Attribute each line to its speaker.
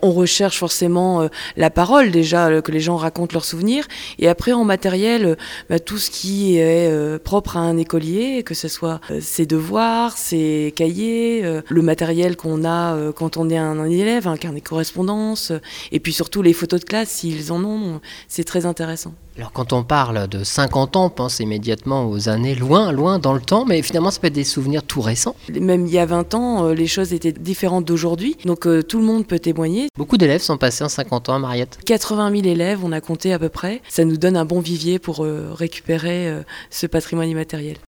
Speaker 1: On recherche forcément la parole déjà, que les gens racontent leurs souvenirs. Et après, en matériel, tout ce qui est propre à un écolier, que ce soit ses devoirs, ses cahiers, le matériel qu'on a quand on est un élève, un carnet de correspondance, et puis surtout les photos de classe, s'ils en ont, c'est très intéressant.
Speaker 2: Alors quand on parle de 50 ans, on pense immédiatement aux années loin, loin dans le temps, mais finalement ça peut être des souvenirs tout récents.
Speaker 1: Même il y a 20 ans, les choses étaient différentes d'aujourd'hui, donc tout le monde peut témoigner.
Speaker 2: Beaucoup d'élèves sont passés en 50 ans à Mariette.
Speaker 1: 80 000 élèves, on a compté à peu près. Ça nous donne un bon vivier pour récupérer ce patrimoine immatériel.